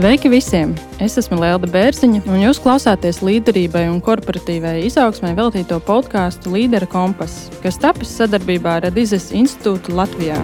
Sveiki visiem! Es esmu Lelda Bērziņa, un jūs klausāties līderībai un korporatīvai izaugsmai veltīto podkāstu Līdera kompass, kas tapis sadarbībā ar Adizes institūtu Latvijā.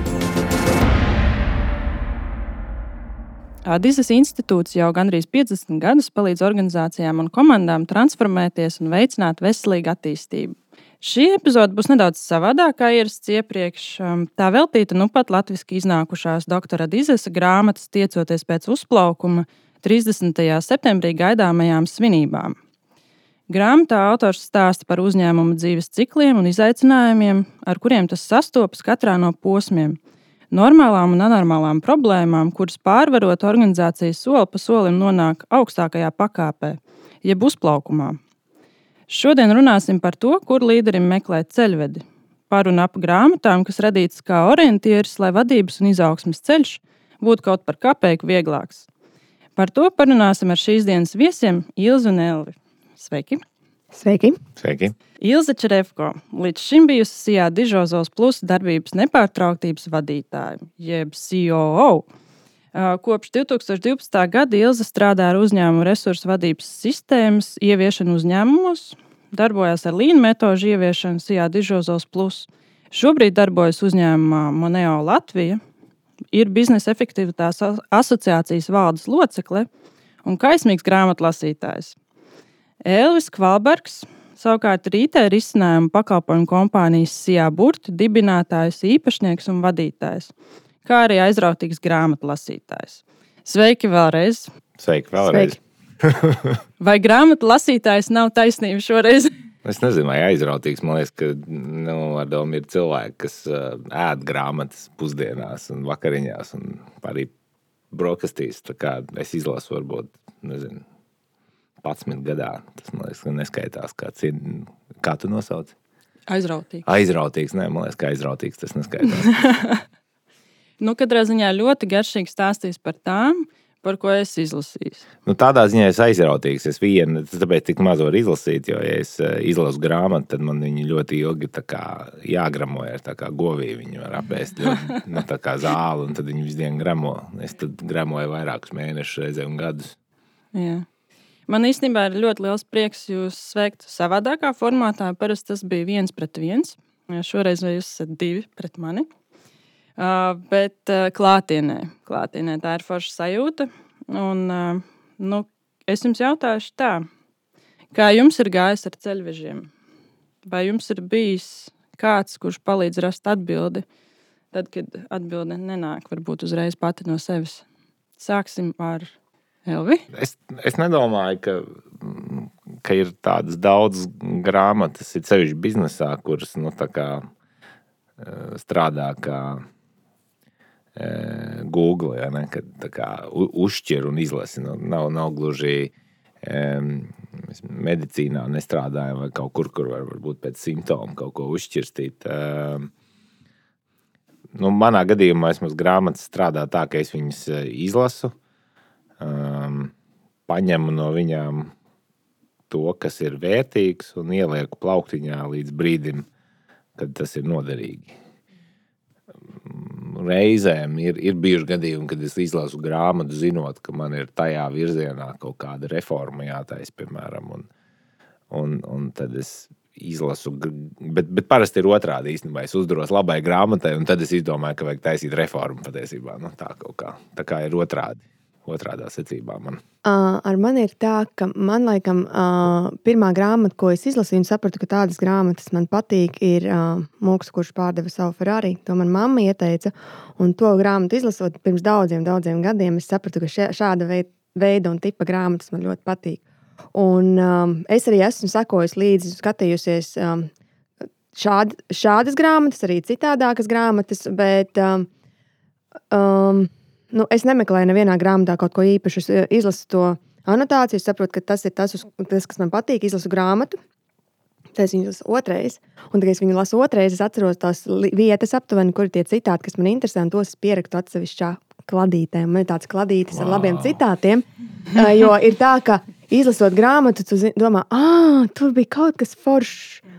Adizes institūts jau gandrīz 50 gadus palīdz organizācijām un komandām transformēties un veicināt veselīgu attīstību. Šī epizode būs nedaudz savādāk kā ierasts iepriekš. Tā veltīta pat latviski iznākušās doktora Adizes grāmatas tiecoties pēc uzplaukuma 30. septembrī gaidāmajām svinībām. Grāmatā autors stāsta par uzņēmuma dzīves cikliem un izaicinājumiem, ar kuriem tas sastopas katrā no posmiem, normālām un anormālām problēmām, kuras pārvarot organizācijas soli pa solim nonāk augstākajā pakāpē, jeb uzplaukumā. Šodien runāsim par to, kur līderim meklēt ceļvedi. Par un ap grāmatām, kas radītas kā orientieris, lai vadības un izaugsmes ceļš būtu kaut par kapeiku vieglāks. Par to parunāsim ar šīs dienas viesiem Ilzi un Elvi. Sveiki! Sveiki! Sveiki! Ilze Čerevko, līdz šim bijusi SIA Dižozos Plus darbības nepārtrauktības vadītāja, jeb COO. Kopš 2012. gada Ilze strādā ar uzņēmumu resursu vadības sistēmas ieviešanu uzņēmumos, darbojās ar Lean metožu ieviešanu SIA Dižozos Plus. Šobrīd darbojas uzņēmumā Moneo Latvija, ir biznesa efektivitātes asociācijas valdes locekle un kaismīgs grāmatlasītājs. Elvis Kvalbergs, savukārt ir IT risinājumu pakalpojumu kompānijas SIA Burti dibinātājs, īpašnieks un vadītājs, kā arī aizrautīgs grāmatlasītājs. Sveiki vēlreiz! Sveiki vēlreiz! Vai grāmatlasītājs nav taisnība šoreiz? Es nezinu, vai aizrautīgs. Man liekas, ka ar domu ir cilvēki, kas ēd grāmatas pusdienās un vakariņās un arī brokastīs. Tā kā es izlasu varbūt, 11 gadā. Tas, man liekas, ka neskaitās kā tu nosauci? Aizrautīgs. Aizrautīgs, man liekas, ka aizrautīgs tas neskaitās. Katrā ziņā ļoti garšīgi stāstīs par tām, par ko es izlasīju. Tādā ziņā es aizrautīgs. Es tāpēc tik maz varu izlasīt, jo, ja es izlasu grāmatu, tad man viņi ļoti ilgi jāgramoja ar tā kā govī. Viņi var apēst ļoti, tā kā zāli, un tad viņi visu dienu gramo. Es tad gramoju vairākus mēnešus reizēm un gadus. Jā. Man īstenībā ir ļoti liels prieks jūs sveikt savādākā formātā. Parasti tas bija 1-1. Šoreiz jūs esat 2 pret mani. Bet klātienē tā ir forša sajūta. Un, es jums jautāšu tā, kā jums ir gājis ar ceļvežiem? Vai jums ir bijis kāds, kurš palīdz rast atbildi, tad, kad atbilde nenāk, varbūt uzreiz pati no sevis? Sāksim ar Elvi. Es nedomāju, ka ir tādas daudz grāmatas, ir sevišķi biznesā, kuras strādā kā Google, kad uzšķir un izlasi. Nav gluži medicīnā nestrādājam vai kaut kur varbūt pēc simptomu kaut ko uzšķirstīt. Manā gadījumā es grāmatas strādā tā, ka es viņas izlasu, paņemu no viņām to, kas ir vērtīgs un ielieku plauktiņā līdz brīdim, kad tas ir noderīgi. Reizēm ir bijuši gadījumi, kad es izlasu grāmatu, zinot, ka man ir tajā virzienā kaut kāda reforma jātais, piemēram, un tad es izlasu, bet parasti ir otrādi īstenībā. Es uzdaros labai grāmatai, un tad es izdomāju, ka vajag taisīt reformu patiesībā. Tā kaut kā. Tā kā ir otrādā secībā man. Ar mani ir tā, ka man laikam pirmā grāmata, ko es izlasīju un sapratu, ka tādas grāmatas man patīk, ir Mūks, kurš pārdeva savu Ferrari. To man mamma ieteica, un to grāmatu izlasot pirms daudziem gadiem, es sapratu, ka šāda veida un tipa grāmatas man ļoti patīk. Un es arī esmu sekojis līdzi, skatījusies šādas grāmatas, arī citādākas grāmatas, bet es nemeklēju nevienā grāmatā kaut ko īpašu. Es izlasu to anotāciju, es saprotu, ka tas ir tas, kas man patīk, izlasu grāmatu. Tad es viņu lasu otrais. Un, kad es viņu lasu otrais, es atceros tās vietas aptuveni, kur ir tie citāti, kas man interesē, un tos es pierakstu atsevišķā kladītē. Man ir tāds kladītis ar labiem citātiem. Jo ir tā, ka izlasot grāmatu, tu domā, tur bija kaut kas foršs.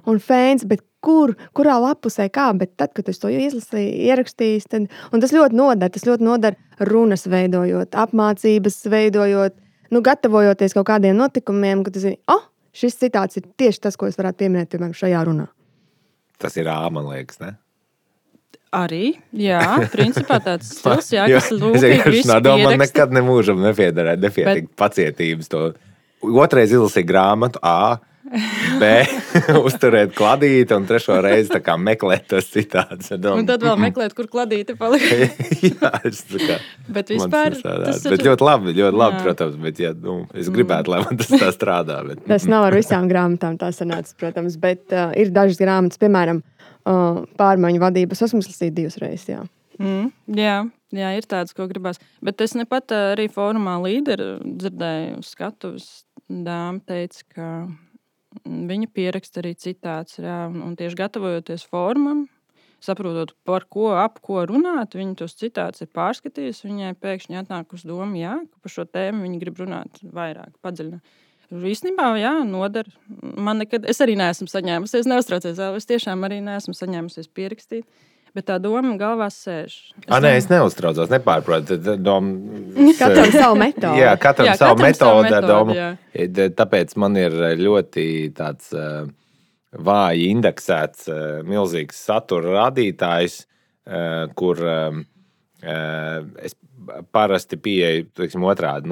un fēns, bet kurā lapusē kā, bet tad, kad es to izlasīju, ierakstījis, tad, un tas ļoti nodara runas veidojot, apmācības veidojot, gatavojoties kaut kādiem notikumiem, kad tu zini, šis citāts ir tieši tas, ko es varētu pieminēt, piemēram, šajā runā. Tas ir man liekas, ne? Arī, jā, principā tāds stils, jā, kas lūkīgi visu pieraksta. Man nekad nemūžam nepietika Bet- pacietības to. Otrais izlasīja grāmatu, B, uzturēt kladīti, un trešo reizi tā kā meklēt tos citātus. Un tad vēl meklēt, kur kladīte palika. Jā, tā kā. Bet vispār Tas bet ļoti labi, Jā. protams, bet es gribētu, lai man tas tā strādā. Bet, Tas nav ar visām grāmatām tā sanācis, protams, bet ir dažas grāmatas, piemēram, pārmaiņu vadības. Esmu izlasījis 2 reizes, jā. Jā, ir tāds, ko gribās. Bet es nepat arī fórumā līderi dzirdēju skatuves dāma teica, ka viņa pieraksta arī citāts, jā, un tieši gatavojoties fórumam, saprotot, par ko, ap ko runāt, viņa tos citāts ir pārskatījis, viņai pēkšņi atnāk uz domu, jā, ka par šo tēmu viņa grib runāt vairāk, padziļināt. Īstenībā, jā, nodara. Man nekad, es arī neesmu saņēmusies, neuztraucies, es tiešām arī neesmu saņēmusies pierakstīt, bet tā doma galvā sēž. es neuztraucos, nepārprotu. Katram savu metodi. Jā, katram savu metodi ar domu. jā. Tāpēc man ir ļoti tāds vāji indeksēts milzīgs satura radītājs, kur es parasti pieeju, teiksim, otrādi.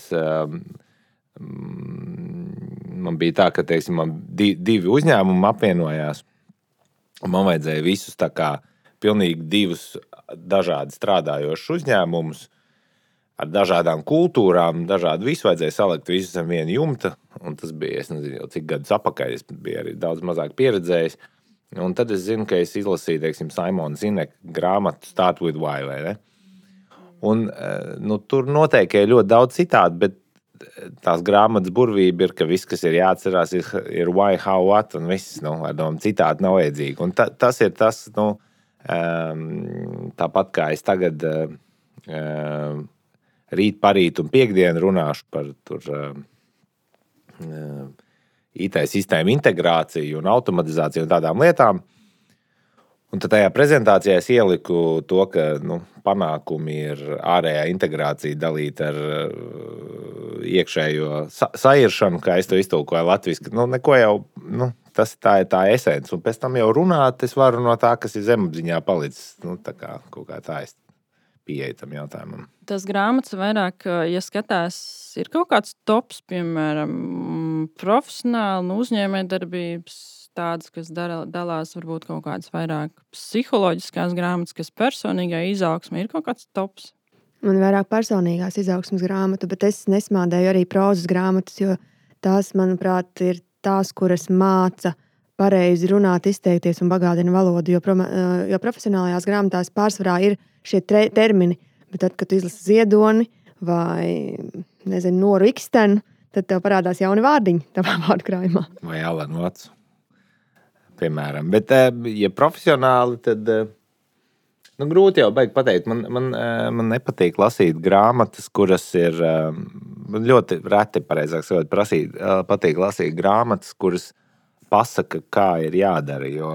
Man bija tā, ka, teiksim, man 2 uzņēmumi apvienojās, un man vajadzēja visus tā kā pilnīgi 2 dažādi strādājošus uzņēmumus ar dažādām kultūrām, dažādu visu vajadzēja salikt visus zem viena jumta, un tas bija, es nezinu, jau cik gadus atpakaļ, es biju arī daudz mazāk pieredzējis, un tad es zinu, ka es izlasīju, teiksim, Simona Zineka grāmatu Start with Why, vai ne? Un, tur noteikti ir ļoti daudz citādi, bet tās grāmatas burvība ir, ka viss, kas ir jāatcerās, ir why, how, what, un viss, ar domu citādi nav vajadzīgi. Un tas ir tas, tāpat kā es tagad rīt, parīt un piekdienu runāšu par IT sistēmu integrāciju un automatizāciju un tādām lietām. Un tad tajā prezentācijā es ieliku to, ka panākumi ir ārējā integrācija dalīta ar iekšējo sairšanu, kā es to iztulkoju latviski. Neko jau, tā ir tā esence. Un pēc tam jau runāt, es varu no tā, kas ir zemapziņā palicis. Tā kā kaut kā tā es pieeju tam jautājumam. Tas grāmatas vairāk, ja skatās, ir kaut kāds tops, piemēram, profesionāli uzņēmējdarbības, tādas, kas dalās varbūt kaut kādas vairāk psiholoģiskās grāmatas, kas personīgai izaugsmē, ir kaut kāds tops. Man ir vairāk personīgās izaugsmas grāmatu, bet es nesmādēju arī prozas grāmatas, jo tās, manuprāt, ir tās, kuras māca pareizi runāt, izteikties un bagātina valodu, jo profesionālajās grāmatās pārsvarā ir šie termini, bet tad, kad tu izlasi Ziedoni vai, nezinu, Noru Ikstenu, tad tev parādās jauni vārdiņi tavā vārdkrājumā. Vai Alan Watts, piemēram. Bet, ja profesionāli, tad grūti jau baigi pateikt. Man nepatīk lasīt grāmatas, kuras ir ļoti reti, pareizāk sakot, patīk lasīt grāmatas, kuras pasaka, kā ir jādara, jo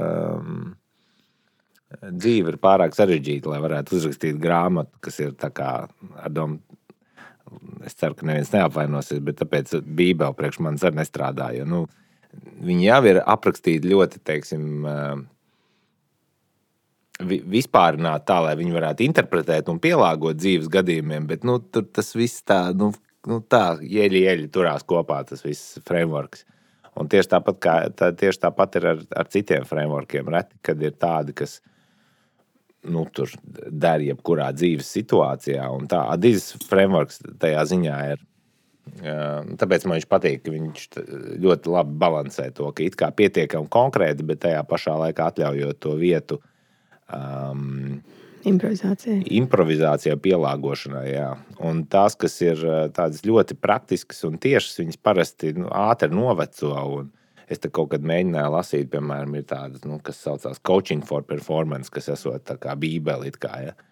dzīve ir pārāk sarežģīta, lai varētu uzrakstīt grāmatu, kas ir tā kā ar domu. Es ceru, ka neviens neapvainosies, bet tāpēc Bībele priekš manis arī nestrādā, jo, viņi jau ir aprakstīti ļoti, teiksim, vispārināt tā, lai viņi varētu interpretēt un pielāgot dzīves gadījumiem, bet, tur tas viss tā, tā ieļi turās kopā, tas viss frameworks. Un tieši tāpat ir ar citiem frameworkiem. Reti, kad ir tādi, kas, tur der jebkurā dzīves situācijā, un tā Adizes frameworks tajā ziņā ir. Tāpēc man viņš patīk, ka viņš ļoti labi balansē to, ka it kā pietiekami konkrēti, bet tajā pašā laikā atļaujot to vietu improvizācijai, pielāgošanai. Jā. Un tās, kas ir tādas ļoti praktiskas un tiešas, viņas parasti ātri noveco. Un es te kaut kad mēģināju lasīt, piemēram, ir tādas, kas saucās Coaching for Performance, kas esot tā kā Bībele it kā, ja.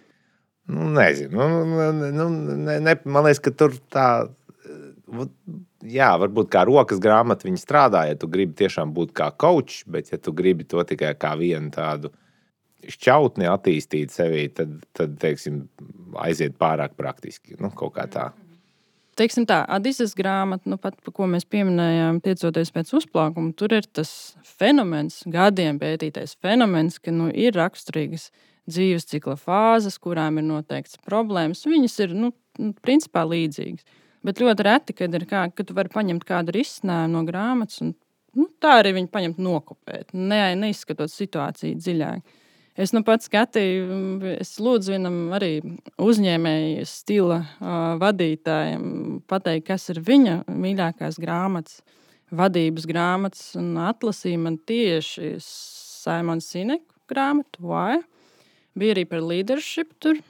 Nezinu. Man liekas, ka tur tā jā, varbūt kā rokas grāmata viņi strādā, ja tu gribi tiešām būt kā coach, bet ja tu gribi to tikai kā vienu tādu šķautni attīstīt sevī, tad teiksim, aiziet pārāk praktiski, kaut kā tā. Teiksim tā, Adizes grāmata, pat par ko mēs pieminējām, tiecoties pēc uzplaukuma, tur ir tas fenomens, gadiem pētītais fenomens, ka ir raksturīgas dzīves cikla fāzes, kurām ir noteikts problēmas. Viņas ir, principā līdzīgas. Bet ļoti reti, kad tu vari paņemt kādu risinājumu no grāmatas un tā arī viņu paņemt nokopēt, neizskatot situāciju dziļāk. Es pats skatīju, es lūdzu vienam arī uzņēmēju stila vadītājam pateikt, kas ir viņa mīļākās grāmatas, vadības grāmatas, un atlasīja man tieši Simon Sinek grāmatu, Why. Bija arī par leadership tur.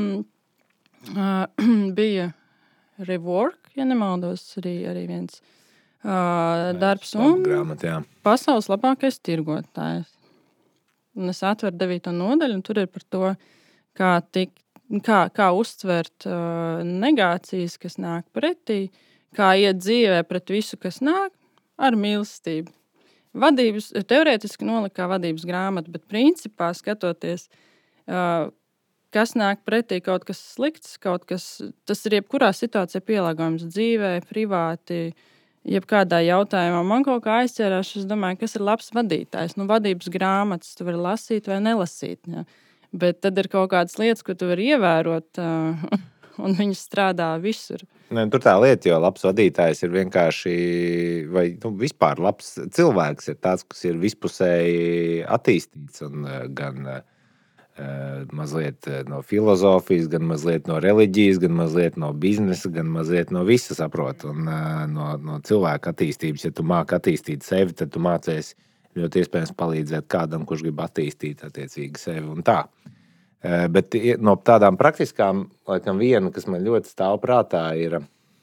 Bija Rework, ja nemaldos, arī viens darbs. Un grāmata, jā. Pasaules labākais tirgotājs. Un es atveru 9. nodaļu, un tur ir par to, kā uztvert negācijas, kas nāk pretī, kā iet dzīvē pret visu, kas nāk, ar mīlestību. Vadības, teorētiski nolika kā vadības grāmata, bet principā skatoties, kas nāk pretī, kaut kas slikts, tas ir jebkurā situācijā pielāgojums dzīvē, privāti, jebkādā jautājumā. Man kaut kā aizķērās, es domāju, kas ir labs vadītājs. Vadības grāmatas tu vari lasīt vai nelasīt. Ja? Bet tad ir kaut kādas lietas, ko tu vari ievērot, un viņas strādā visur. Tur tā lieta, jo labs vadītājs ir vienkārši, vai vispār labs cilvēks ir tāds, kas ir vispusēji attīstīts un gan mazliet no filozofijas, gan mazliet no reliģijas, gan mazliet no biznesa, gan mazliet no visa saprot. Un no cilvēka attīstības, ja tu māki attīstīt sevi, tad tu mācies ļoti iespējams palīdzēt kādam, kurš grib attīstīt attiecīgi sevi un tā. Bet no tādām praktiskām, laikam viena, kas man ļoti stāv prātā, ir,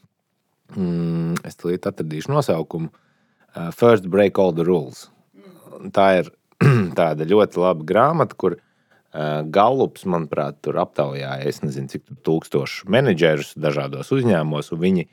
es tulīt atradīšu nosaukumu, First Break All the Rules. Tā ir tāda ļoti laba grāmata, kur Gallups, manuprāt, tur aptaujāja, es nezinu, cik 1000 menedžerus dažādos uzņēmumos, un viņi,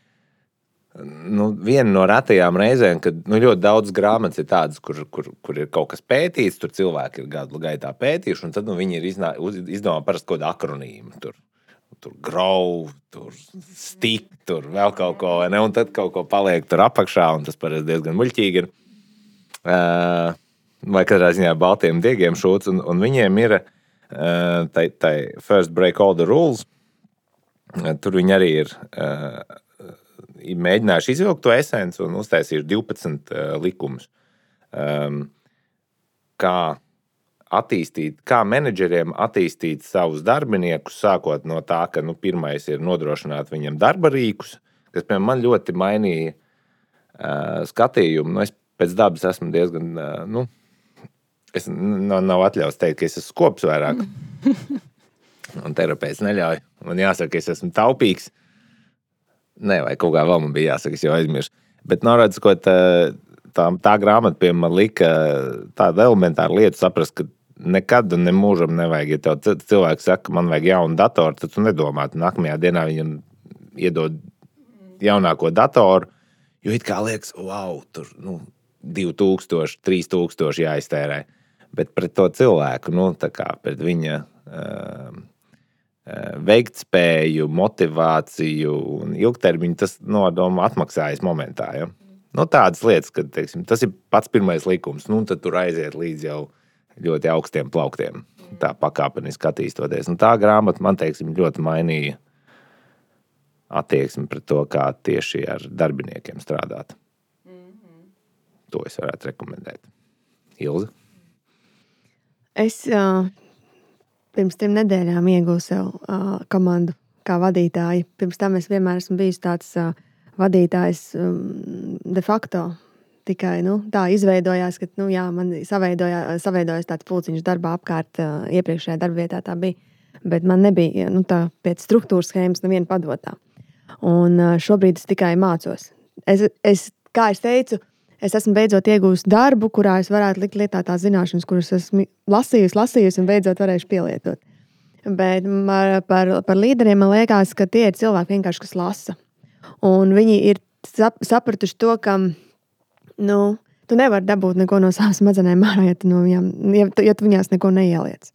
viena no retajām reizēm, kad ļoti daudz grāmatas ir tādas, kur ir kaut kas pētīts, tur cilvēki ir gadu gaitā pētījuši, un tad viņi ir izdomā parasti kaut kādu akronīmu, tur grow, tur stick, tur vēl kaut ko, ne? Un tad kaut ko paliek tur apakšā, un tas parasti diezgan muļķīgi ir. Vai katrā ziņā baltiem diegiem šūts, un viņiem ir tai First Break All the Rules. Tur viņi arī ir mēģinājuši izvilkt to esenci un uztaisījuši 12 likumus. Kā menedžeriem attīstīt savus darbiniekus, sākot no tā, ka pirmais ir nodrošināt viņam darba rīkus, kas man ļoti mainīja skatījumu. Es pēc dabas esmu diezgan, es nav atļauts teikt, ka es esmu skops vairāk. Un terapeits neļauj. Man jāsaka, ka es esmu taupīgs. Vai kaut kā vēl man bija jāsaka, es jau aizmirsu. Bet norādz, ko tā grāmata pie man lika tādu elementāru lietu saprast, ka nekad un nemūžam nevajag. Ja tev cilvēks saka, man vajag jaunu datoru, tad tu nedomā, nākamajā dienā viņam iedod jaunāko datoru, jo it kā liekas, wow, tur 2000, 3000 jāiztērē. Bet pret to cilvēku, tā kā pret viņa veiktspēju, motivāciju un ilgtermiņu, tas nodoma atmaksājas momentā. Ja? Tādas lietas, kad, teiksim, tas ir pats pirmais likums, tad tur aiziet līdz jau ļoti augstiem plauktiem, tā pakāpeniski attīstoties. Tā grāmata man, teiksim, ļoti mainīja attieksmi pret to, kā tieši ar darbiniekiem strādāt. To es varētu rekomendēt. Ilze? Es pirms 3 nedēļām iegūju sev komandu kā vadītāju. Pirms tam es vienmēr esmu bijis tāds vadītājs de facto. Tikai tā izveidojās, ka man saveidojās tāds pulciņš darbā apkārt iepriekšējā darbvietā tā bija. Bet man nebija tā pēc struktūras schēmas neviena padotā. Un šobrīd es tikai mācos. Kā es teicu, es esmu beidzot iegūst darbu, kurā es varētu likt lietā tās zināšanas, kuras esmu lasījusi un beidzot varēšu pielietot. Bet par līderiem man liekas, ka tie ir cilvēki vienkārši, kas lasa. Un viņi ir sapratuši to, ka tu nevari dabūt neko no savas smadzenēm ārā, ja tu viņās neko neieliec.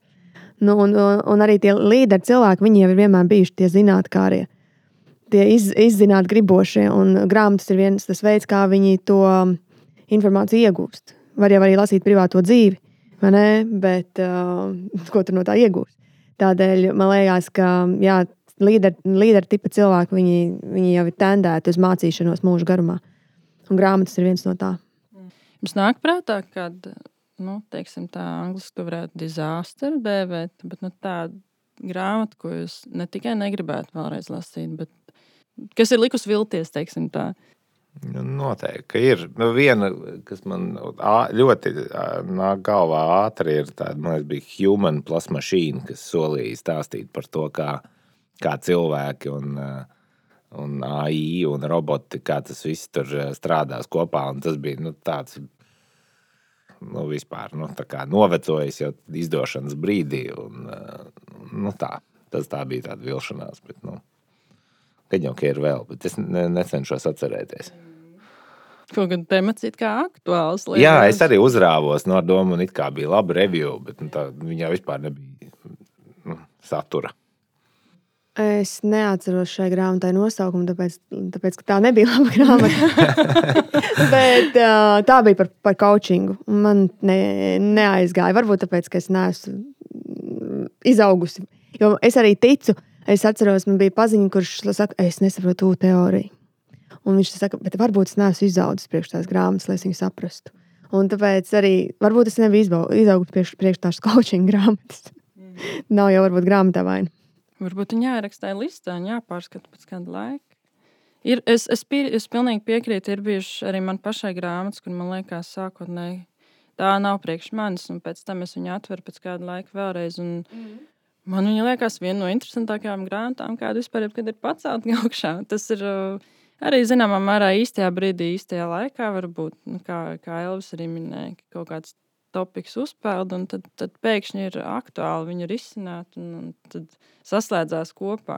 Un arī tie līderi cilvēki, viņi jau ir vienmēr bijuši tie zinātkārie, tie izzināt gribošie, un grāmatas ir viens tas veids, kā viņi to informāciju iegūst. Var jau arī lasīt privāto dzīvi, vai ne? Bet ko tur no tā iegūst? Tādēļ man liekas, ka līderi tipa cilvēki, viņi jau ir tendēti uz mācīšanos mūžu garumā. Un grāmatas ir viens no tā. Jums nāk prātā, kad, teiksim tā, angliski to varētu disaster dēvēt, bet tā grāmata, ko jūs ne tikai negribētu vēlreiz lasīt, bet kas ir likus vilties, teiksim tā? Noteikti, ka ir. Viena, kas man ļoti nāk galvā ātri, ir tāda, man liekas, bija Human plus Machine, kas solīja stāstīt par to, kā cilvēki un AI un roboti, kā tas viss tur strādās kopā. Un tas bija tāds vispār tā kā novecojis jau izdošanas brīdī. Un, tā bija tāda vilšanās. Bet, kad jau ir vēl, bet es necenšos atcerēties. Kaut gan temats it kā aktuāls. Jā, es arī uzrāvos ar domu, un it kā bija laba review, bet viņā vispār nebija satura. Es neatceros šai grāmatai nosaukumu, tāpēc ka tā nebija laba grāmata. Bet tā bija par coachingu. Man neaizgāja. Varbūt tāpēc, ka es neesmu izaugusi. Jo es arī ticu, es atceros, man bija paziņa, kurš saka, es nesaprotu teoriju. Un viņš saka, bet varbūt es neesmu izaudzis priekš tās grāmatas, lai es viņu saprastu. Un tāpēc arī, varbūt es nebiju izaugusi priekš tās coaching grāmatas. Nav jau varbūt grāmatā vaina. Varbūt viņa jārakstā listā, jāpārskata pēc kāda laika. Es pilnīgi piekrītu, ir bijuši arī man pašai grāmatas, kur man liekas sākotnēji tā nav priekš manis, un pēc tam es viņu atveru pēc kāda laika vēlreiz. Un man viņa liekas viena no interesantākajām grāmatām, kāda vispār ir pacelt augšā. Tas ir arī zināmā mērā īstajā brīdī, īstajā laikā varbūt, kā Elvis arī minēja, ka kaut kāds topiks uzpeld, un tad pēkšņi ir aktuāli viņu risināt, un tad saslēdzās kopā.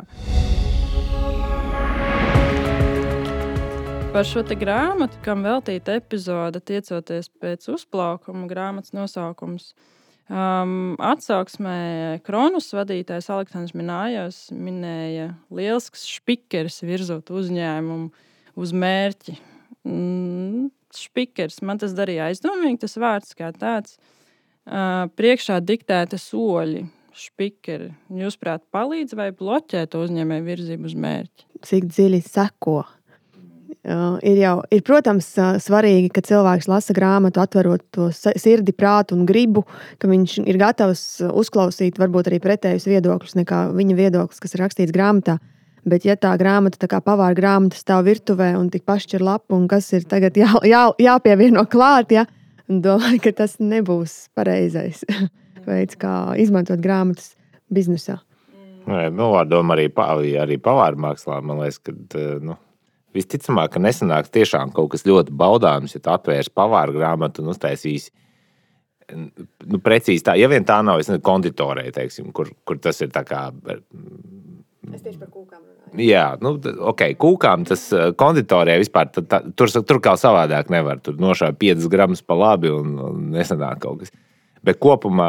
Par šo te grāmatu, kam veltīta epizode tiecoties pēc uzplaukuma, grāmatas nosaukums, atsauksmē Kronus vadītājs Aleksandrs Minājos minēja lielisks špikeris virzot uzņēmumu uz mērķi. Špikers, man tas darīja aizdomīgi, tas vārds kā tāds. Priekšā diktēta soļi, špikeri. Jūsuprāt, palīdz vai bloķē to uzņēmēju virzību uz mērķi? Cik dziļi seko. Ir, protams, svarīgi, ka cilvēks lasa grāmatu, atverot to sirdi, prātu un gribu, ka viņš ir gatavs uzklausīt varbūt arī pretējus viedokļus nekā viņa viedoklis, kas ir rakstīts grāmatā. Bet ja tā grāmata, tā kā pavāra grāmata stāv virtuvē un tik pašķir lapu un kas ir tagad jāpievieno klāt, domāju, ka tas nebūs pareizais veids, kā izmantot grāmatas biznesā. Doma arī pavāra mākslā, man liekas, ka visticamāk, ka nesanāks tiešām kaut kas ļoti baudāms, ja tu atvērs pavāra grāmatu un uztaisīs precīzi tā. Ja vien tā nav, es konditorē, teiksim, kur tas ir tā kā... Es tieši par kūkām runāju. Jā, kūkām tas konditorē vispār, tur kā savādāk nevar. Tur nošāva 5 gramus pa labi un nesanāk kaut kas. Bet kopumā,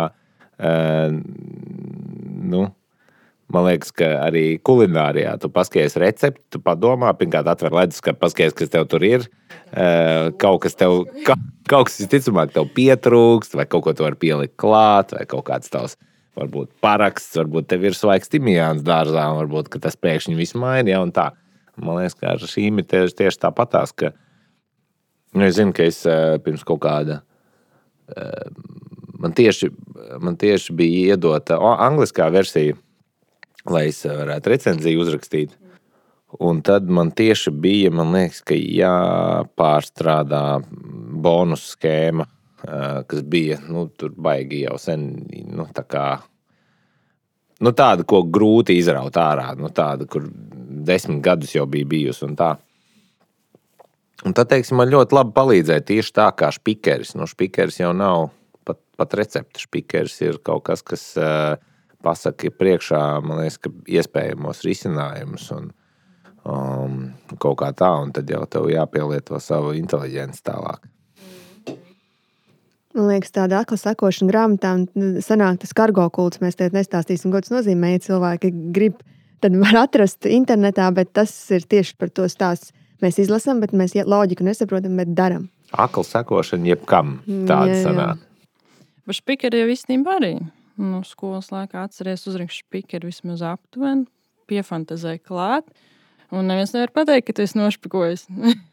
man liekas, ka arī kulinārijā tu paskaties recepti, tu padomā, pirmkārt atver leduskapi, paskaties, kas tev tur ir. Kaut kas visticamāk tev pietrūkst, vai kaut ko tu var pielikt klāt, vai kaut kāds tavs varbūt paraksts, varbūt tev ir svaigs timijāns dārzā, varbūt, ka tas pēkšņi visu maina, un tā. Man liekas, ka ar šīm ir tieši tāpatās, ka es zinu, ka es pirms kaut kāda man tieši bija iedota angliskā versija, lai es varētu recenziju uzrakstīt. Un tad man tieši bija, man liekas, ka jāpārstrādā bonus skēma, kas bija, tur baigi jau sen, tā kā, tāda, ko grūti izraut ārā, tāda, kur 10 gadus jau bija bijusi un tā. Un tad, teiksim, man ļoti labi palīdzēja tieši tā kā špikeris. Špikeris jau nav pat recepte. Špikeris ir kaut kas, kas pasaka priekšā, man liekas, ka iespējamos risinājumus Kaut kā tā, un tad jau tev jāpielieto savu inteliģenci tālāk. Man liekas, tāda akla sekošana grāmatām sanāk tas kargo kults. Mēs tev nestāstīsim, ko tas nozīmē. Ja cilvēki grib, tad var atrast internetā, bet tas ir tieši par to stāsts. Mēs izlasām, bet mēs loģiku nesaprotam, bet daram. Akla sekošana jebkam tāda sanāk. Bet špikeri jau īstenībā arī. Skolas laikā atceries uzrakst špikeri vismaz aptuveni, piefantazēja klāt. Un neviens nevar pateikt, ka tu esi nošpikojis.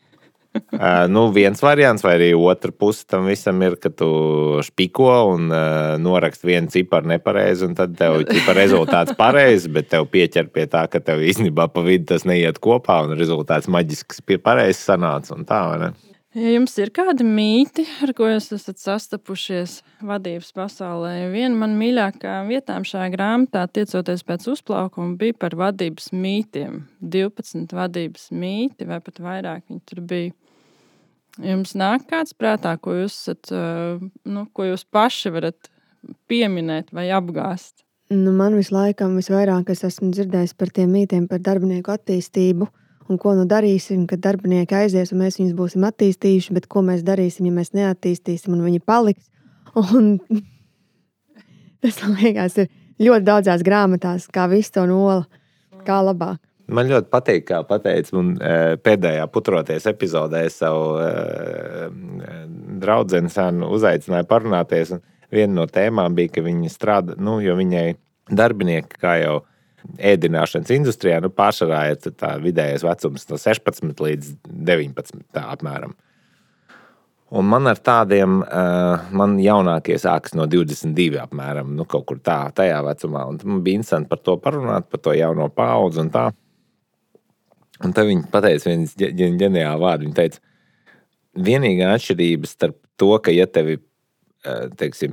Viens variants, vai arī otra puse tam visam ir, ka tu špiko un norakst vienu ciparu nepareizi, un tad tev rezultāts pareizs, bet tev pieķer pie tā, ka tev īstenībā pa vidu tas neiet kopā, un rezultāts maģisks pareizs sanāca, un tā, vai ne? Ja jums ir kādi mīti, ar ko jūs esat sastapušies vadības pasaulē? Viena man mīļākā vietām šajā grāmatā, tiecoties pēc uzplaukuma, bija par vadības mītiem. 12 vadības mīti, vai pat vairāk viņi tur bija. Jums nāk kāds prātā, ko jūs paši varat pieminēt vai apgāst? Man visvairāk es esmu dzirdējis par tiem mītiem par darbinieku attīstību. Un ko darīsim, kad darbinieki aizies, un mēs viņus būsim attīstījuši, bet ko mēs darīsim, ja mēs neattīstīsim, un viņi paliks. Un tas, man liekas, ir ļoti daudzās grāmatās, kā viss to nola, kā labāk. Man ļoti patīk, kā pateica, un pēdējā putroties epizodē es savu draudzeni senu uzaicināju parunāties, un viena no tēmām bija, ka viņi strādā, jo viņai darbinieki, kā jau ēdināšanas industrijā, pārsvarā ir tā vidējais vecums no 16 līdz 19 tā apmēram. Un man ar tādiem, man jaunākie sākas no 22 apmēram, kaut kur tajā vecumā. Un man bija interesanti par to parunāt, par to jauno paudzi un tā. Un tad viņi pateica viens ģeniāli vārdu. Viņi teica, vienīgā atšķirība starp to, ka ja tevi teiksim,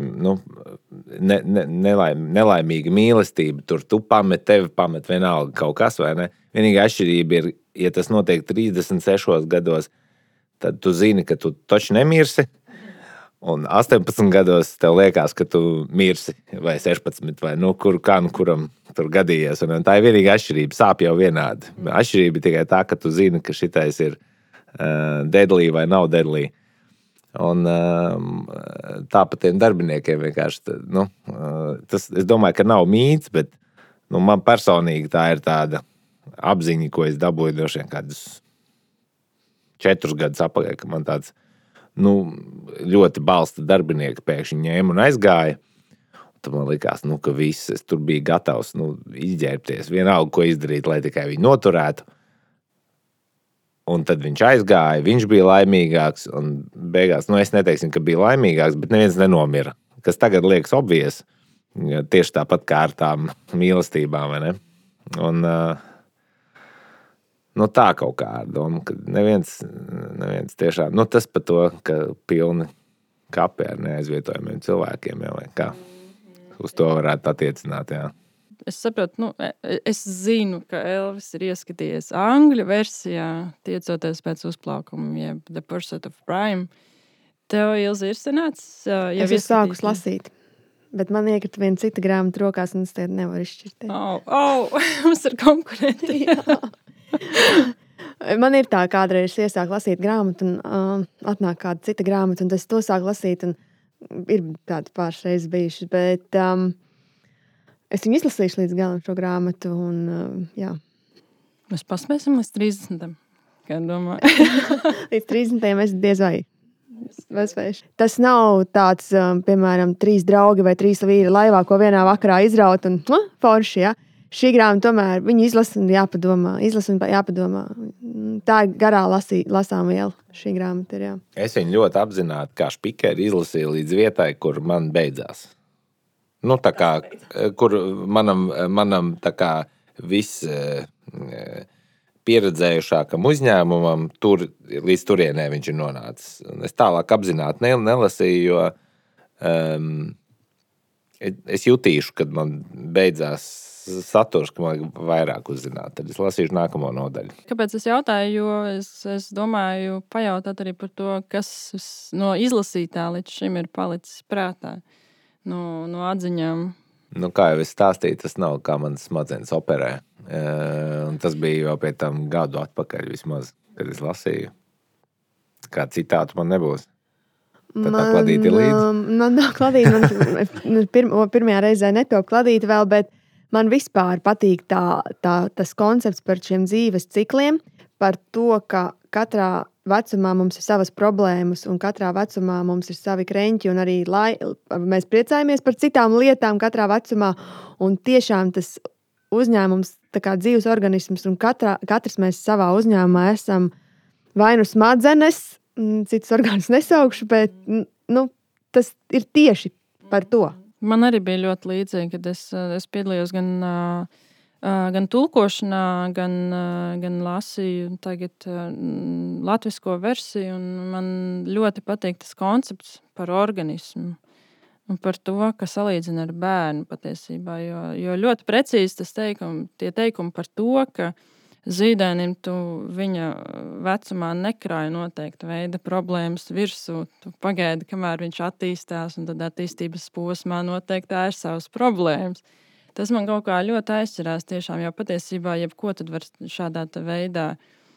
nelaimīga mīlestība, tur tu tevi pamet vienalga kaut kas, vai ne? Vienīgā atšķirība ir, ja tas notiek 36 gados, tad tu zini, ka tu taču nemirsi, un 18 gados tev liekas, ka tu mirsi, vai 16, vai kuram tur gadījies, un tā ir vienīgā atšķirība, sāp jau vienādi. Atšķirība tikai tā, ka tu zini, ka šitais ir deadly vai nav deadly. Un tāpat tiem darbiniekiem vienkārši, tas, es domāju, ka nav mīts, bet man personīgi tā ir tāda apziņa, ko es dabūju droši vien kādus 4 gadus apakaļ, ka man tāds, ļoti balsta darbinieki pēkšņi ņēma un aizgāja. Tad man likās, ka viss, es tur biju gatavs, izģērbties, vienalga, ko izdarīt, lai tikai viņu noturētu. Un tad viņš aizgāja, viņš bija laimīgāks, un beigās, es neteiksim, ka bija laimīgāks, bet neviens nenomira. Kas tagad liekas obvies, tieši tāpat kā ar tām mīlestībām, vai ne? Un tā kaut kā ar domu, ka neviens tiešām, tas par to, ka pilni kapi ar neaizvietojumiem cilvēkiem, vai kā uz to varētu attiecināt, jā. Es saprotu, es zinu, ka Elvis ir ieskatījies angļu versijā, tiecoties pēc uzplaukuma, jeb The Pursuit of Prime. Tev, Ilze, ir sanācis? Es sāku lasīt, bet man iekrita viena cita grāmata rokās, un es te nevaru izšķirt. Mums ir konkurenti. Man ir tā, kādreiz iesāku lasīt grāmatu, un atnāk kāda cita grāmata, un es to sāku lasīt, un ir tādi pāris reizes bijuši, bet es viņu izlasīšu līdz galam šo grāmatu, un jā. Mēs paspēsim līdz 30. Kā domāju? Līdz 30. es diez vai. Tas nav tāds, piemēram, 3 draugi vai 3 vīri laivā, ko vienā vakarā izraut un forši, ja? Šī grāmata tomēr viņu izlasa un jāpadomā. Tā ir garā lasām viela šī grāmata ir, jā. Es viņu ļoti apzināti kā špikeri izlasīju līdz vietai, kur man beidzās. Tā kā, kur manam tā kā viss pieredzējušākam uzņēmumam līdz turienē viņš ir nonācis. Es tālāk apzināti nelasīju, jo es jutīšu, kad man beidzās saturs, ka man vairāk uzzināt. Tad es lasīšu nākamo nodaļu. Kāpēc es jautāju? Jo es domāju pajautāt arī par to, kas no izlasītā līdz šim ir palicis prātā. No atziņām Nu, kā jau es stāstīju, tas nav kā manas smadzenes operē. Un tas bija jau pie tam gadu atpakaļ vismaz, kad es lasīju. Kā citātu man nebūs. Tad tā kladīte līdzi. Man nav kladīte. Pirmajā reizē netop kladīte vēl, bet man vispār patīk tas koncepts par šiem dzīves cikliem, par to, ka katrā vecumā mums ir savas problēmas, un katrā vecumā mums ir savi kreņķi, un arī mēs priecājamies par citām lietām katrā vecumā, un tiešām tas uzņēmums, tā kā dzīves organisms, un katrs mēs savā uzņēmumā esam vai nu smadzenes, citus orgānus nesaukšu, bet tas ir tieši par to. Man arī bija ļoti līdzīgi, kad es piedalījos gan tulkošanā, gan lasīju tagad latvisko versiju, un man ļoti patīk tas koncepts par organismu un par to, ka salīdzina ar bērnu patiesībā, jo ļoti precīzi tie teikumi par to, ka zīdainim tu viņa vecumā nekrāja noteikta veida problēmas virsū. Tu pagaidi, kamēr viņš attīstās, un tad attīstības posmā noteikti tā ir savas problēmas. Tas man kaut kā ļoti aizķerās tiešām, jo patiesībā jebko tad var šādā veidā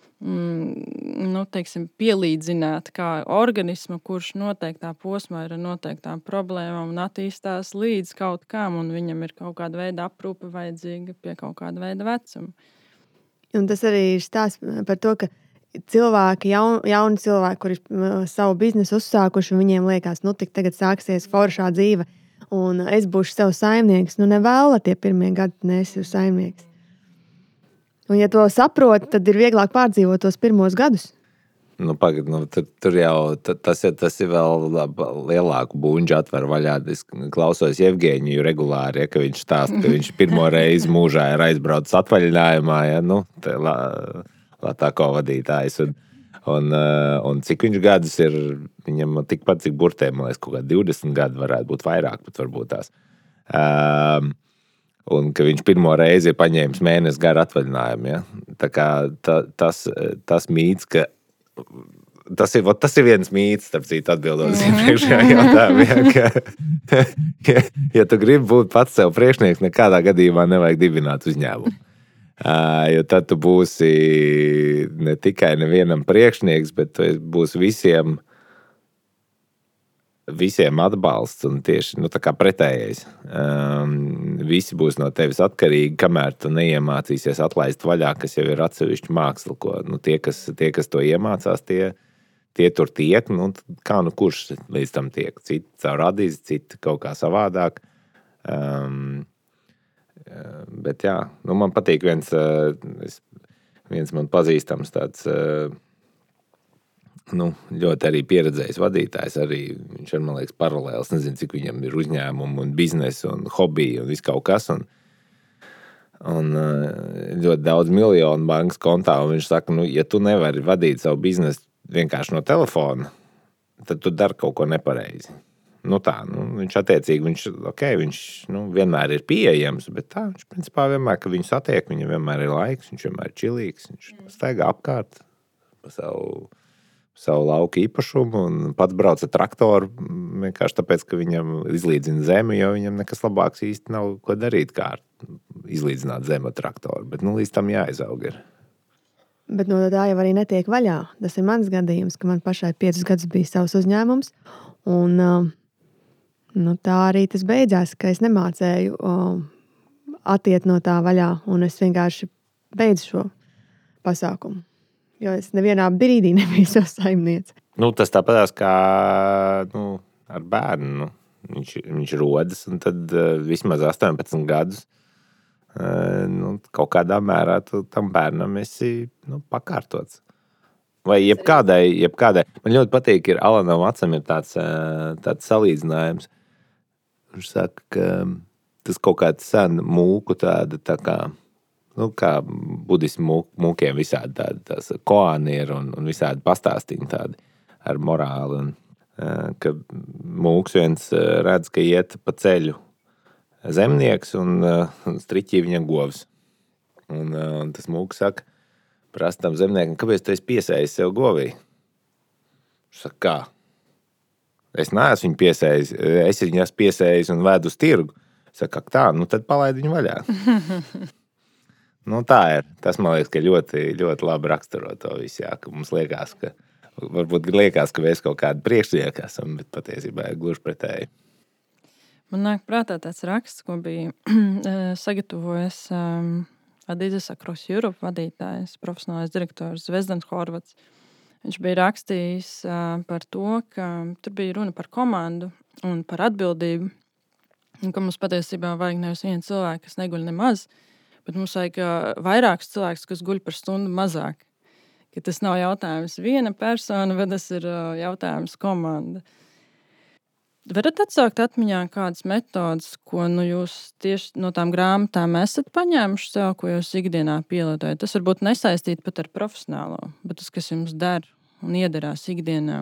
pielīdzināt kā organismu, kurš noteiktā posmā ir ar noteiktām problēmām un attīstās līdz kaut kam, un viņam ir kaut kāda veida aprūpe vajadzīga pie kaut kāda veida vecuma. Un tas arī ir stāsts par to, ka cilvēki, jauni cilvēki, kuri savu biznesu uzsākuši, viņiem liekas, tagad sāksies foršā dzīve, un es būšu sev saimnieks. Nevēl, tie pirmie gadi neesi saimnieks. Un, ja to saproti, tad ir vieglāk pārdzīvot tos pirmos gadus. Tur jau tas ir vēl lielāku buņģu atver vaļā. Es klausos Jevgeņiju regulāri, ka viņš stāsta, ka viņš pirmo reizi mūžā ir aizbraucis atvaļinājumā, Latāko vadītājs. Un cik viņš gadus ir, viņam tikpat cik burtēm, man liekas, kaut kā 20 gadi varētu būt vairāk, pat varbūt tās. Un ka viņš pirmo reizi ir paņēmis mēnesi garu atvaļinājumu. Ja? Tā kā tas mīts, ka tas ir viens mīts, starp citu atbildot uz iepriekšējā jautājumā, ja tu gribi būt pats sev priekšnieks, nekādā gadījumā nevajag dibināt uzņēmumu. Jo tad tu būsi ne tikai nevienam priekšnieks, bet tu būsi visiem atbalsts un tieši tā kā pretējais. Visi būs no tevis atkarīgi, kamēr tu neiemācīsies atlaist vaļā, kas jau ir atsevišķi māksla, ko tie, kas to iemācās, tie tur tiek, kā kurš līdz tam tiek. Citi caur radīzi, citi kaut kā savādāk. Bet jā, man patīk viens man pazīstams tāds ļoti arī pieredzējis vadītājs, arī viņš ir, man liekas, paralēls, nezinu, cik viņam ir uzņēmumu un biznesa un hobija un viss kaut kas, un ļoti daudz miljonu bankas kontā, un viņš saka, ja tu nevari vadīt savu biznesu vienkārši no telefona, tad tu dari kaut ko nepareizi. Viņš attiecīgi, viņš vienmēr ir pieejams, bet tā, viņš principā vienmēr, ka viņu satiek, viņam vienmēr ir laiks, viņš vienmēr ir čilīgs, viņš staigā apkārt pa savu lauku īpašumu un pats brauc ar traktoru vienkārši tāpēc, ka viņam izlīdzina zemi, jo viņam nekas labāks īsti nav ko darīt, kā izlīdzināt zemi ar traktoru, bet līdz tam jāizaug ir. Bet no tā jau arī netiek vaļā. Tas ir mans gadījums, ka man pašai 5 gadus bija savs uzņēmums, un tā arī tas beidzās, ka es nemācēju atiet no tā vaļā, un es vienkārši beidzu šo pasākumu. Jo es nevienā brīdī nebiju savs saimniece. Tas tāpatās kā ar bērnu. Viņš rodas, un tad vismaz 18 gadus kaut kādā mērā tu tam bērnam esi pakārtots. Vai jebkādai. Man ļoti patīk, ir Alanam Vatsam ir tāds salīdzinājums. Viņš saka, ka tas kaut kāds sen mūku tāda tā kā, kā budismu mūkiem visādi tādi tās koāni ir un visādi pastāstīņi tādi ar morāli. Un ka mūks viens redz, ka iet pa ceļu zemnieks un striķī viņam govs. Un tas mūks saka, prasa tam zemniekam, kāpēc tu esi piesējis sev govī? Viņš saka, kā? Es neesmu viņu piesējis, es viņu esmu piesējis un vēdu uz tirgu. Saka, tā, tad palaid viņu vaļā. Tā ir. Tas, man liekas, ka ļoti, ļoti labi raksturo to visu. Jā, ka mums liekas, ka mēs kaut kādi priekšnieki esam, bet patiesībā ir gluži pretēji. Man nāk prātā tāds raksts, ko bija sagatavojis Adidas Across Europe vadītājs, profesionālais direktors Zvezdans Horvats. Viņš bija rakstījis par to, ka tur bija runa par komandu un par atbildību. Un ka mums patiesībā vajag nevis vienu cilvēku, kas neguļ nemaz, bet mums vajag vairākus cilvēkus, kas guļ par stundu mazāk. Ka tas nav jautājums viena persona, bet tas ir jautājums komanda. Varat atsaukt atmiņā kādas metodas, ko jūs tieši no tām grāmatām esat paņēmuši sev, ko jūs ikdienā pielietojat? Tas varbūt nesaistīt pat ar profesionālo, bet tas, kas jums der un iedarās ikdienā.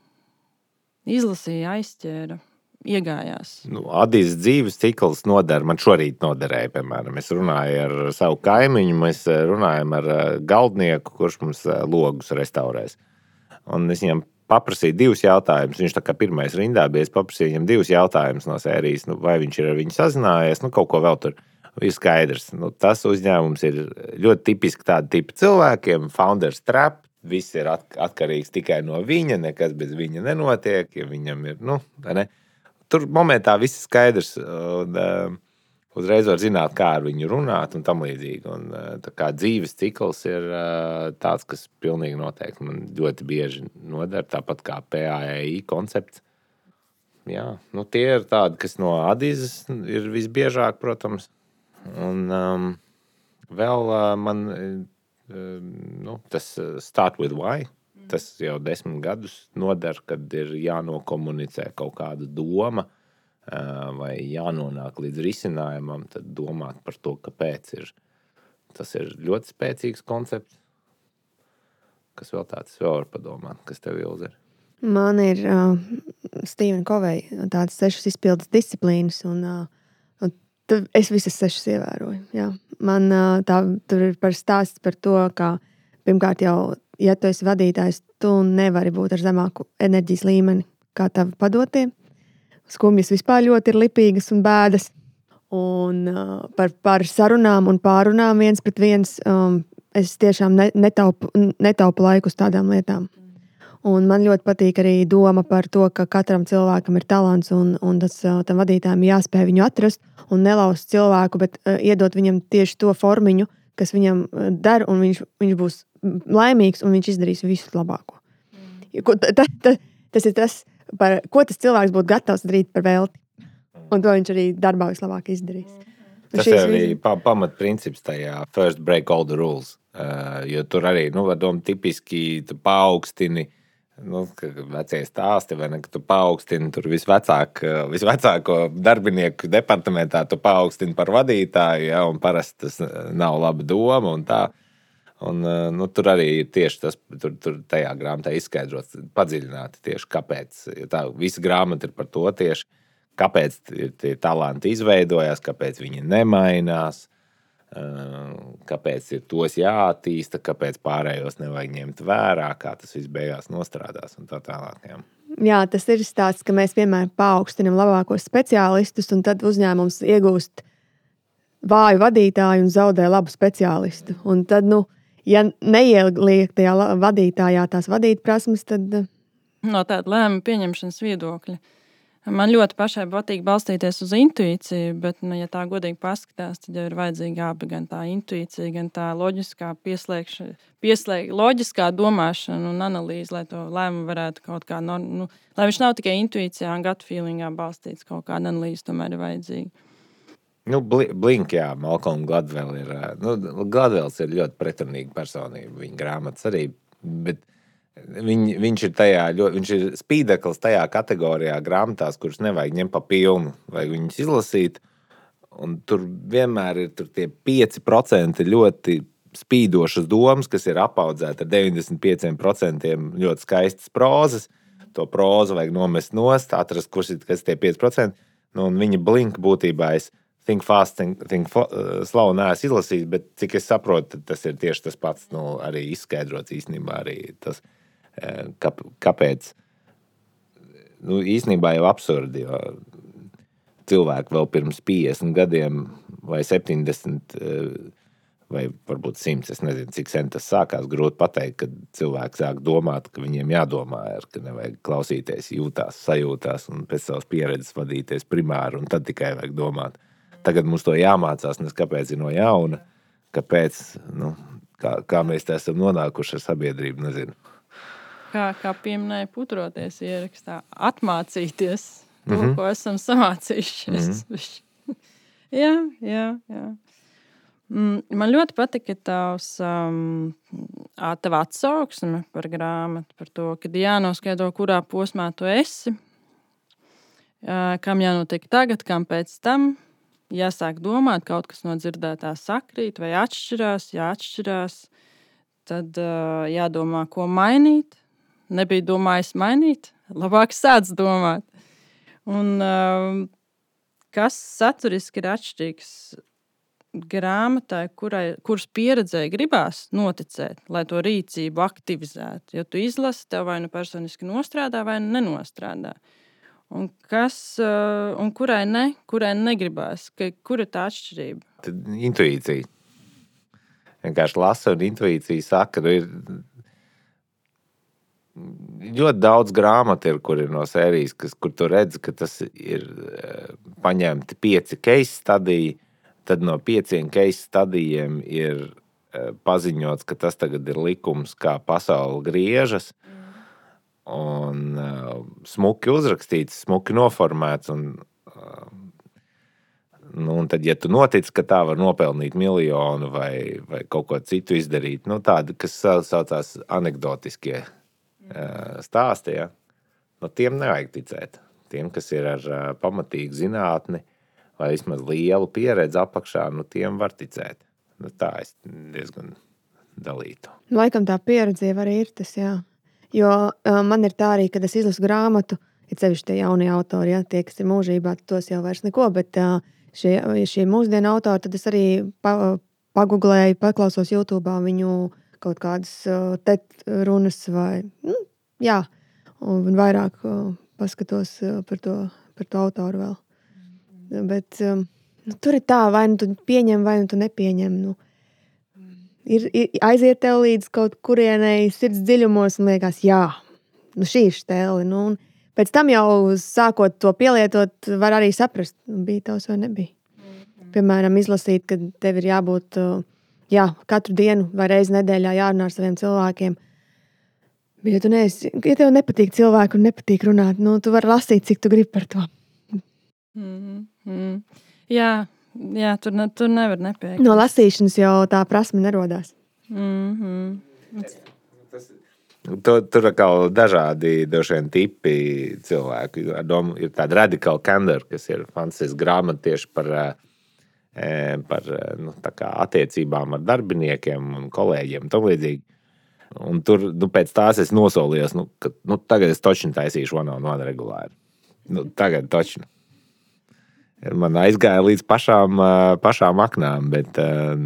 Izlasīja, aizķēra. Iegājās. Adijas dzīves cikls noder. Man šorīt noderēja, piemēram. Es runāju ar savu kaimiņu, mēs runājam ar galdnieku, kurš mums logus restaurēs. Un es viņam paprasīju 2 jautājumus. Viņš tā kā pirmais rindā bija, es paprasīju viņam 2 jautājumus no sērijas. Vai viņš ir ar viņu sazinājies, kaut ko vēl tur ir skaidrs. Tas uzņēmums ir ļoti tipiski tāda tipa cilvēkiem, founders trap. Viss ir atkarīgs tikai no viņa, nekas bez viņa nenotiek, ja viņam ir, ne? Tur momentā viss ir skaidrs, un uzreiz var zināt, kā ar viņu runāt un tam līdzīgi. Un, tā kā dzīves cikls ir tāds, kas pilnīgi noteikti man ļoti bieži noder, tāpat kā PAEI koncepts. Jā, tie ir tādi, kas no Adizes ir visbiežāk, protams. Un vēl man tas start with why. Tas jau 10 gadus noder, kad ir jānokomunicē kaut kāda doma vai jānonāk līdz risinājumam, tad domāt par to, kāpēc ir. Tas ir ļoti spēcīgs koncepts. Kas vēl tāds vēl var padomāt, kas tev Ilze ir? Man ir Stephen Covey tādas 6 izpildes disciplīnas, un es visas 6 ievēroju. Jā. Man tur ir par stāsts par to, ka pirmkārt jau ja tu esi vadītājs, tu nevari būt ar zemāku enerģijas līmeni kā tavi padotie. Skumjas vispār ļoti ir lipīgas un bēdas. Un par sarunām un pārunām viens pret viens es tiešām netaupu laiku uz tādām lietām. Un man ļoti patīk arī doma par to, ka katram cilvēkam ir talants un tam vadītājam jāspēj viņu atrast un nelaust cilvēku, bet iedot viņam tieši to formiņu, kas viņam der, un viņš būs laimīgs, un viņš izdarīs visu labāko. Tas ir tas, par ko tas cilvēks būtu gatavs darīt par velti. Un to viņš arī darbā vislabāk izdarīs. Tas ir arī pamatprincips tajā first break all the rules. Jo tur arī, var domāt, tipiski tu paaugstini, vecie stāsti, vai ne, ka tu paaugstini tur visvecāko darbinieku departamentā, tu paaugstini par vadītāju, ja, un parasti tas nav laba doma un tā. Un, tur arī ir tieši tas, tur tajā grāmatā izskaidrots padziļināti tieši kāpēc. Tā visa grāmata ir par to tieši, kāpēc tie talanti izveidojās, kāpēc viņi nemainās, kāpēc ir tos jāattīsta, kāpēc pārējos nevajag ņemt vērā, kā tas viss beigās nostrādās un tā tālāk. Jā, tas ir stāsts, ka mēs vienmēr paaugstinam labākos speciālistus, un tad uzņēmums iegūst vāju vadītāju un zaudē labu speciālistu. Un tad, ja neieliek tajā vadītājā tās vadīt prasmes, tad... No tāda lēma pieņemšanas viedokļa. Man ļoti pašai patīk balstīties uz intuīciju, bet, ja tā godīgi paskatās, tad jau ir vajadzīga abi gan tā intuīcija, gan tā loģiskā loģiskā domāšana un analīze, lai to lēmumu varētu kaut kā, lai viņš nav tikai intuīcijā un gut feelingā balstīts, kaut kāda analīze tomēr ir vajadzīga. Blink, jā, Malcolm Gladwell ir, Gladwells ir ļoti pretrunīga personība, viņa grāmatas arī, bet viņš ir spīdeklis tajā kategorijā grāmatās, kuras nevajag ņemt pa pilnu, vajag viņus izlasīt, un tur vienmēr ir tie 5% ļoti spīdošas domas, kas ir apaudzēta ar 95% ļoti skaistas prozas. To prozu vajag nomest nost, atrast, kas tie 5%, un viņa blink būtībā es think fast, think slow neesmu izlasījis, bet cik es saprotu, tas ir tieši tas pats, arī izskaidrots īstenībā arī tas, kāpēc, īstenībā jau absurdi, jo cilvēki vēl pirms 50 gadiem vai 70 vai varbūt 100, es nezinu, cik sen tas sākās, grūti pateikt, kad cilvēki sāk domāt, ka viņiem jādomā, ka nevajag klausīties, jūtās, sajūtās un pēc savas pieredzes vadīties primāri, un tad tikai vajag domāt. Tagad mums to jāmācās, nes kāpēc ir no jauna, kāpēc, kā mēs te esam nonākuši ar sabiedrību, nezinu. Kā pieminēja putroties ierakstā, atmācīties to, ko esam samācījušies. Jā. Man ļoti patika tava atsauksme par grāmatu, par to, kad jānoskaidro, kurā posmā tu esi, kam jānotiek tagad, kam pēc tam, jāsāk domāt, kaut kas no dzirdētā sakrīt vai atšķirās, tad jādomā, ko mainīt. Nebija domājis mainīt, labāk sāc domāt. Un kas saturiski ir atšķirīgs grāmatai, kuras pieredzēji gribās noticēt, lai to rīcību aktivizētu. Jo tu izlasi, tev vai nu personiski nostrādā, vai nenostrādā. Un kurai negribās, kur ir tā atšķirība? Tad intuīcija. Vienkārši lasa un intuīcija saka, ir ļoti daudz grāmatu, kur ir no sērijas, kur tu redzi, ka tas ir paņemti 5 case studiji, tad no 5 case studijiem ir paziņots, ka tas tagad ir likums, kā pasaule griežas, un smuki uzrakstīts, smuki noformēts, un tad, ja tu notic, ka tā var nopelnīt miljonu vai kaut ko citu izdarīt, tādi, kas saucās anekdotiskie stāsti, ja? No tiem nevajag ticēt. Tiem, kas ir ar pamatīgu zinātni vai vismaz lielu pieredzi apakšā, tiem var ticēt. Tā es diezgan dalītu. Laikam tā pieredze arī ir tas, jā. Jo man ir tā arī, kad es izlasu grāmatu, ir sevišķi tie jaunie autori, ja, tie, kas ir mūžībā, tos jau vairs neko, bet šie mūsdienu autori, tad es arī paguglēju, paklausos YouTube'ā viņu kaut kādas runas vai, un vairāk paskatos par to autoru vēl. Bet tur ir tā, vai nu tu pieņem, vai nu tu nepieņem. Aiziet tev līdz kaut kurienei sirds dziļumos un liekas, jā, šī ir stēle. Un pēc tam jau sākot to pielietot, var arī saprast, bija tavs vai nebija. Piemēram, izlasīt, ka tev ir jābūt katru dienu vai reizi nedēļā jārunā ar saviem cilvēkiem. Bet ja tev nepatīk cilvēku un nepatīk runāt, tu vari lasīt, cik tu gribi par to. Jā, tur nevar nepiekrist. No lasīšanas jau tā prasme nerodās. Tur atkal dažādi tipi cilvēku. Ir tāda radical candor, kas ir fantastisks grāmata tieši par tā kā attiecībām ar darbiniekiem un kolēģiem un tam līdzīgi. Un tur pēc tās es nosolījos, ka tagad es točni taisīšu one-on-one regulāri. Tagad točni. Man aizgāja līdz pašām aknām, bet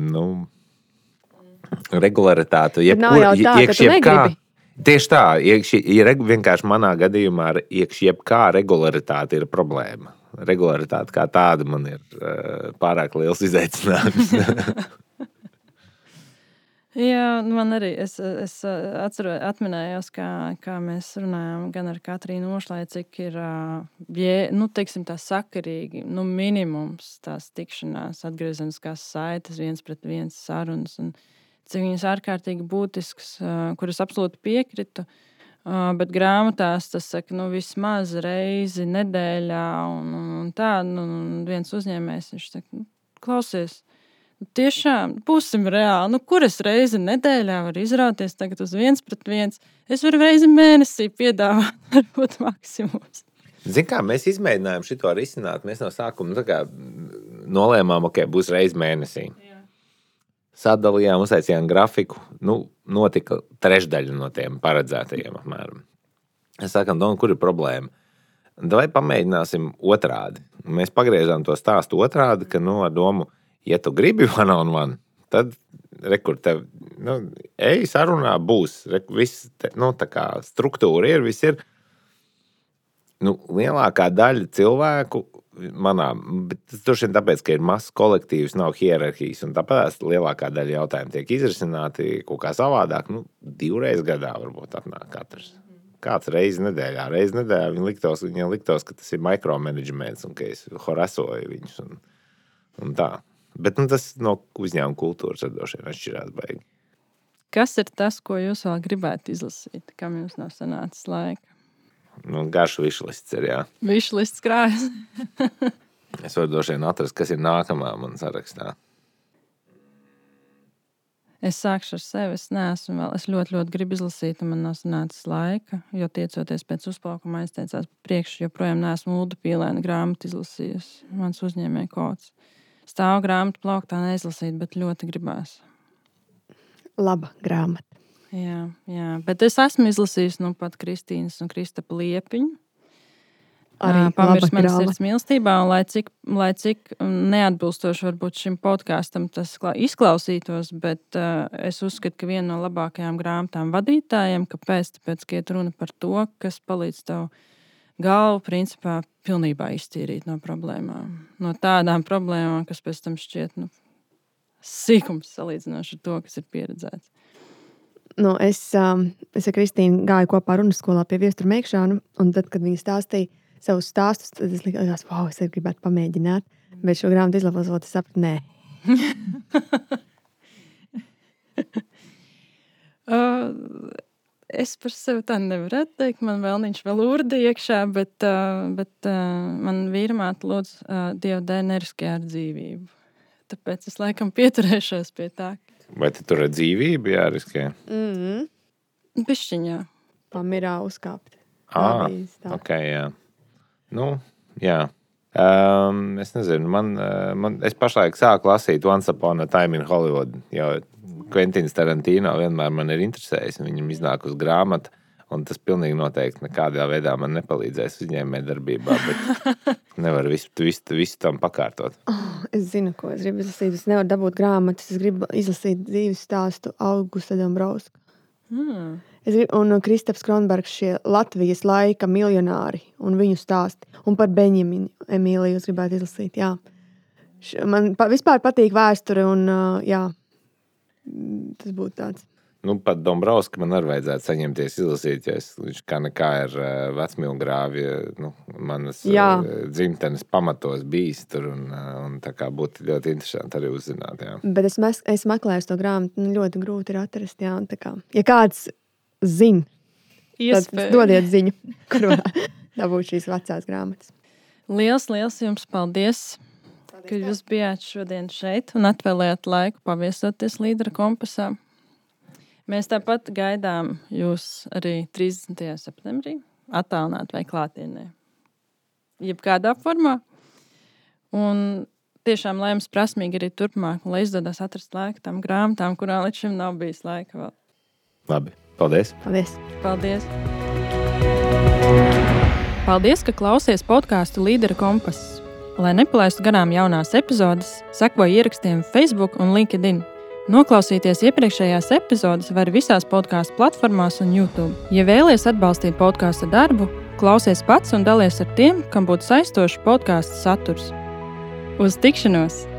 regularitāte jebkā. Tieši tā, vienkārši manā gadījumā jebkā regularitāte ir problēma. Regularitāte kā tāda man ir pārāk liels izaicinājums. Jā, man arī. Es atminējos, kā mēs runājām gan ar Katrīnu Ošlai, cik ir, teiksim, tā sakarīgi, minimums tās tikšanās, atgriezeniskās saites, 1-pret-1 sarunas, un cik viņas ārkārtīgi būtisks, kuras absolūti piekritu, bet grāmatās tas saka, vismaz reizi nedēļā, un tā, viens uzņēmējs, viņš saka, klausies, tiešām, būsim reāli. Kuras reizi nedēļā var izrauties tagad uz 1-pret-1? Es varu reizi mēnesī piedāvāt, varbūt maksimums. Zin kā, mēs izmēģinājām šito risināt. Mēs no sākuma nolēmām, būs reizi mēnesī. Jā. Sadalījām, uztaisījām grafiku. Notika trešdaļa no tiem paredzētajiem apmēram. Es sakām, kur ir problēma? Vai pamēģināsim otrādi? Mēs pagriezām to stāstu otrādi, ka ar domu, ja tu gribi one-on-one, tad rekur tev, ej sarunā būs, viss, tā kā struktūra ir, viss ir. Lielākā daļa cilvēku bet tas droši vien tāpēc, ka ir mazs kolektīvs, nav hierarhijas, un tāpēc lielākā daļa jautājumu tiek izrisināti kaut kā savādāk. 2 reizes gadā varbūt atnāk katrs. Kāds reizi nedēļā. Viņam liktos, ka tas ir mikromanagements un ka es horasoju viņus un tā. Bet tas no uzņēmuma kultūras droši vien atšķirās baigi. Kas ir tas, ko jūs vēl gribētu izlasīt? Kam jums nav sanācis laika? Garš višlists ir, jā. Višlists krājas. Es varu droši vien atrast, kas ir nākamā man sarakstā. Es sākšu ar sevi. Es ļoti, ļoti gribu izlasīt, un man nav sanācis laika, jo tiecoties pēc uzplaukuma aizteicās priekš, joprojām neesmu Ulda Pīlēna grāmatu izlasījusi. Mans uzņēmēja kods. Stāv grāmatu plauktā neizlasīt, bet ļoti gribās. Laba grāmata. Jā, bet es esmu izlasījusi pat Kristīnas un Kristapa Liepiņu. Arī Pamirst laba manas grāmata. sirds mīlestībā, un lai cik neatbilstoši varbūt šim podkāstam tas izklausītos, bet es uzskatu, ka viena no labākajām grāmatām vadītājiem, kāpēc? Tāpēc, ka iet runa par to, kas palīdz tev galvu principā pilnībā iztīrīt no problēmām. No tādām problēmām, kas pēc tam šķiet sīkums salīdzinoši ar to, kas ir pieredzēts. Es ar Kristīnu gāju kopā runas skolā pie Viestura Meikšāna, un tad, kad viņa stāstīja savus stāstus, tad es likās, es arī gribētu pamēģināt, bet šo grāmatu izlasot, es sapratu, nē. Es par sevi tā nevarētu teikt, man vēl urdi iekšā, bet man vīramāte lūdz Dievu dēļ neriskē ar dzīvību. Tāpēc es laikam pieturēšos pie tā. Vai tu tur ir dzīvība jāriskē? Bišķiņā. Pamirā uzkāpt. Ok, jā. Jā. Es nezinu, es pašlaik sāku lasīt Once Upon a Time in Hollywood, jo Kventins Tarantino vienmēr man ir interesējis, un viņam iznāk uz grāmatu, un tas pilnīgi noteikti nekādā veidā man nepalīdzēs uzņēmējdarbībā, bet nevaru visu tam pakārtot. Es zinu, ko es gribu izlasīt. Es nevaru dabūt grāmatas, es gribu izlasīt dzīves stāstu Augusta Dombrovska. Un Kristaps Kronbergs, šie Latvijas laika miljonāri un viņu stāsti. Un par Benjaminu Emīliju es gribētu izlasīt, jā. Man vispār patīk vēsture un jā, tas būtu tāds. Pat Dombrovska man arī vajadzētu saņemties izlasīt, ja viņš kā nekā ir vecmilgrāvi, manas dzimtenes pamatos bijis tur, un tā kā būtu ļoti interesanti arī uzzināt, jā. Bet es meklēju to grāmatu, ļoti grūti ir atrast, jā, un tā kā, ja kāds zina, tad dodiet ziņu, kur var dabūt šīs vecās grāmatas. Liels jums paldies, ka jūs bijāt šodien šeit un atvēlējāt laiku paviesoties Līdera kompasā. Mēs tāpat gaidām jūs arī 30. septembrī, attālināt vai klātienē. Jebkādā formā. Un tiešām, lai jums prasmīgi arī turpmāk, lai izdodas atrast laiku tam grāmatām, kurā līdz šim nav bijis laika vēl. Labi, paldies. Paldies. Paldies, ka klausies podcastu Līdera kompass. Lai nepalaistu garām jaunās epizodes, sekoju ierakstiem Facebook un LinkedIn. Noklausīties iepriekšējās epizodes var visās podcastu platformās un YouTube. Ja vēlies atbalstīt podkasta darbu, klausies pats un dalies ar tiem, kam būtu saistošs podkasta saturs. Uz tikšanos!